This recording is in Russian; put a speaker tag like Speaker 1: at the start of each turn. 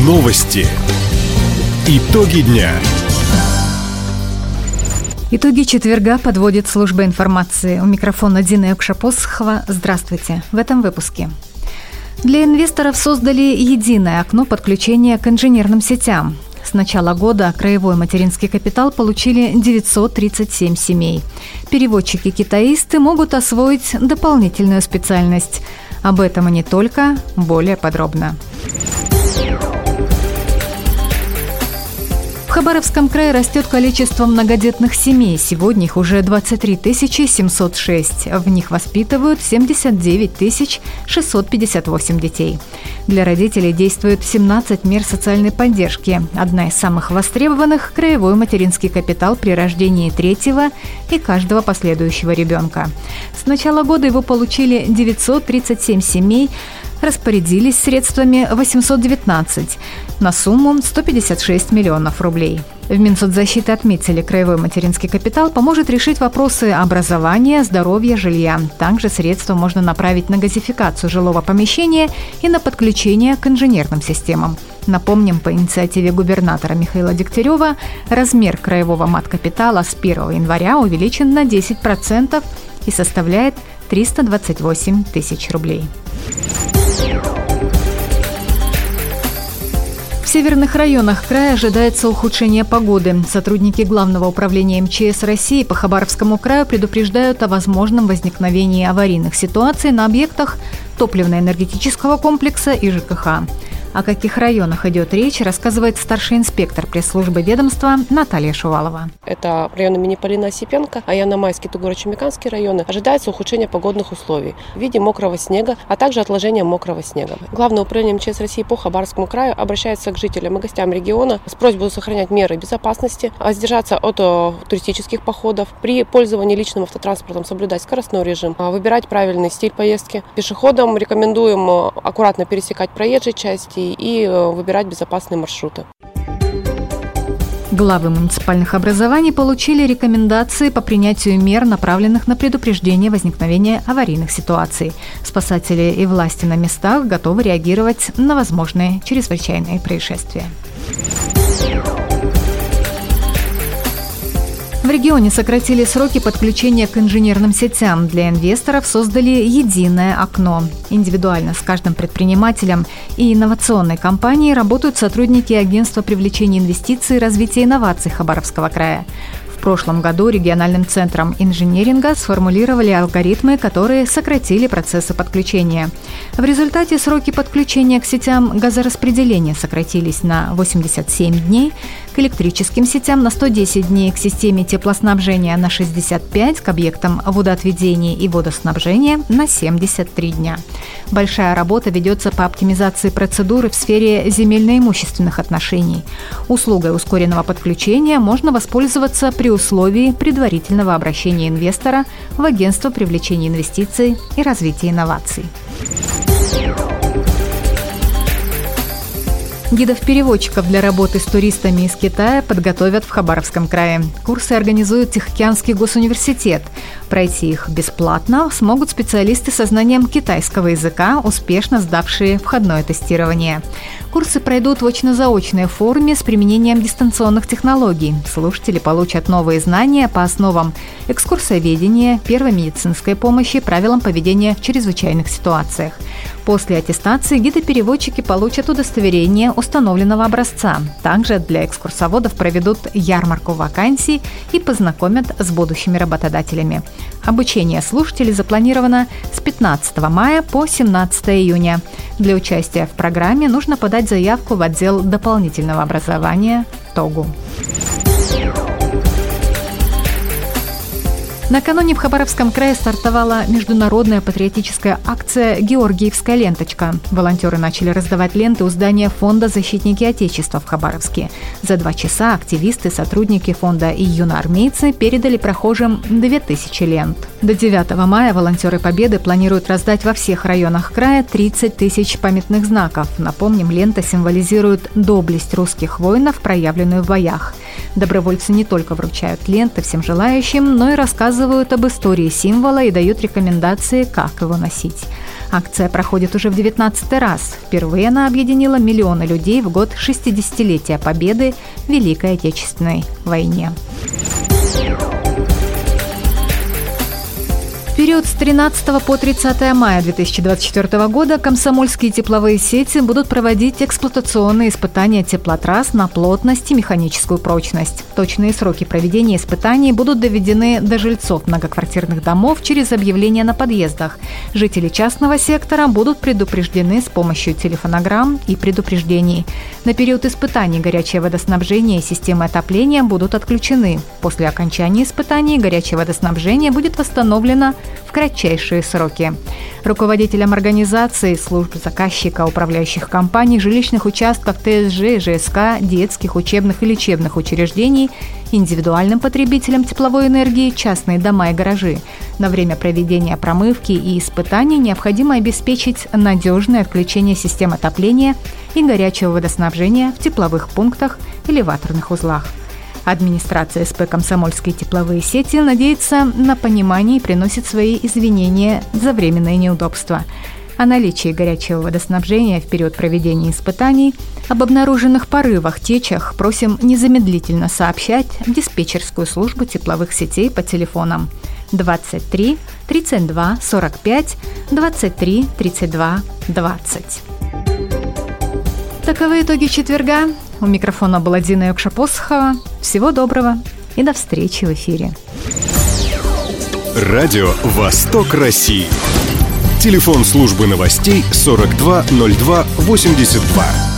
Speaker 1: Новости. Итоги дня.
Speaker 2: Итоги четверга подводит служба информации. У микрофона Дина Юкшапосхова. Здравствуйте. В этом выпуске. Для инвесторов создали единое окно подключения к инженерным сетям. С начала года краевой материнский капитал получили 937 семей. Переводчики-китаисты могут освоить дополнительную специальность. Об этом и не только, более подробно. В Хабаровском крае растет количество многодетных семей. Сегодня их уже 23 706. В них воспитывают 79 658 детей. Для родителей действует 17 мер социальной поддержки. Одна из самых востребованных – краевой материнский капитал при рождении третьего и каждого последующего ребенка. С начала года его получили 937 семей, распорядились средствами 819 на сумму 156 миллионов рублей. В Минсоцзащиты отметили, краевой материнский капитал поможет решить вопросы образования, здоровья, жилья. Также средства можно направить на газификацию жилого помещения и на подключение к инженерным системам. Напомним, по инициативе губернатора Михаила Дегтярева размер краевого маткапитала с 1 января увеличен на 10% и составляет 328 тысяч рублей. В северных районах края ожидается ухудшение погоды. Сотрудники Главного управления МЧС России по Хабаровскому краю предупреждают о возможном возникновении аварийных ситуаций на объектах топливно-энергетического комплекса и ЖКХ. О каких районах идет речь, рассказывает старший инспектор пресс-службы ведомства Наталья Шувалова.
Speaker 3: Это район имени Полины Осипенко, Аяно-Майский, Тугоро-Чумиканский районы. Ожидается ухудшение погодных условий в виде мокрого снега, а также отложение мокрого снега. Главное управление МЧС России по Хабаровскому краю обращается к жителям и гостям региона с просьбой сохранять меры безопасности, воздержаться от туристических походов, при пользовании личным автотранспортом соблюдать скоростной режим, выбирать правильный стиль поездки. Пешеходам рекомендуем аккуратно пересекать проезжие части и выбирать безопасные маршруты.
Speaker 2: Главы муниципальных образований получили рекомендации по принятию мер, направленных на предупреждение возникновения аварийных ситуаций. Спасатели и власти на местах готовы реагировать на возможные чрезвычайные происшествия. В регионе сократили сроки подключения к инженерным сетям. Для инвесторов создали единое окно. Индивидуально с каждым предпринимателем и инновационной компанией работают сотрудники Агентства привлечения инвестиций и развития инноваций Хабаровского края. В прошлом году региональным центром инжиниринга сформулировали алгоритмы, которые сократили процессы подключения. В результате сроки подключения к сетям газораспределения сократились на 87 дней, к электрическим сетям на 110 дней, к системе теплоснабжения на 65, к объектам водоотведения и водоснабжения на 73 дня. Большая работа ведется по оптимизации процедуры в сфере земельно-имущественных отношений. Услугой ускоренного подключения можно воспользоваться при условии предварительного обращения инвестора в Агентство привлечения инвестиций и развития инноваций. Гидов-переводчиков для работы с туристами из Китая подготовят в Хабаровском крае. Курсы организует Тихоокеанский госуниверситет. Пройти их бесплатно смогут специалисты со знанием китайского языка, успешно сдавшие входное тестирование. Курсы пройдут в очно-заочной форме с применением дистанционных технологий. Слушатели получат новые знания по основам экскурсоведения, первой медицинской помощи, правилам поведения в чрезвычайных ситуациях. После аттестации гиды-переводчики получат удостоверение установленного образца. Также для экскурсоводов проведут ярмарку вакансий и познакомят с будущими работодателями. Обучение слушателей запланировано с 15 мая по 17 июня. Для участия в программе нужно подать заявку в отдел дополнительного образования ТОГУ. Накануне в Хабаровском крае стартовала международная патриотическая акция «Георгиевская ленточка». Волонтеры начали раздавать ленты у здания фонда «Защитники Отечества» в Хабаровске. За 2 часа активисты, сотрудники фонда и юноармейцы передали прохожим 2000 лент. До 9 мая волонтеры Победы планируют раздать во всех районах края 30 тысяч памятных знаков. Напомним, лента символизирует доблесть русских воинов, проявленную в боях. Добровольцы не только вручают ленты всем желающим, но и рассказывают об истории символа и дают рекомендации, как его носить. Акция проходит уже в 19-й раз. Впервые она объединила миллионы людей в год 60-летия Победы в Великой Отечественной войне. В период с 13 по 30 мая 2024 года комсомольские тепловые сети будут проводить эксплуатационные испытания теплотрасс на плотность и механическую прочность. Точные сроки проведения испытаний будут доведены до жильцов многоквартирных домов через объявления на подъездах. Жители частного сектора будут предупреждены с помощью телефонограмм и предупреждений. На период испытаний горячее водоснабжение и системы отопления будут отключены. После окончания испытаний горячее водоснабжение будет восстановлено в кратчайшие сроки. Руководителям организаций, служб заказчика, управляющих компаний, жилищных участков ТСЖ, ЖСК, детских, учебных и лечебных учреждений, индивидуальным потребителям тепловой энергии, частные дома и гаражи. На время проведения промывки и испытаний необходимо обеспечить надежное отключение систем отопления и горячего водоснабжения в тепловых пунктах, элеваторных узлах. Администрация СП «Комсомольские тепловые сети» надеется на понимание и приносит свои извинения за временные неудобства. О наличии горячего водоснабжения в период проведения испытаний, об обнаруженных порывах, течах просим незамедлительно сообщать в диспетчерскую службу тепловых сетей по телефонам 23 32 45 23 32 20. Таковы итоги четверга. У микрофона была Дина Якша-Посохова. Всего доброго и до встречи в эфире.
Speaker 1: Радио «Восток России». Телефон службы новостей 42 02 82.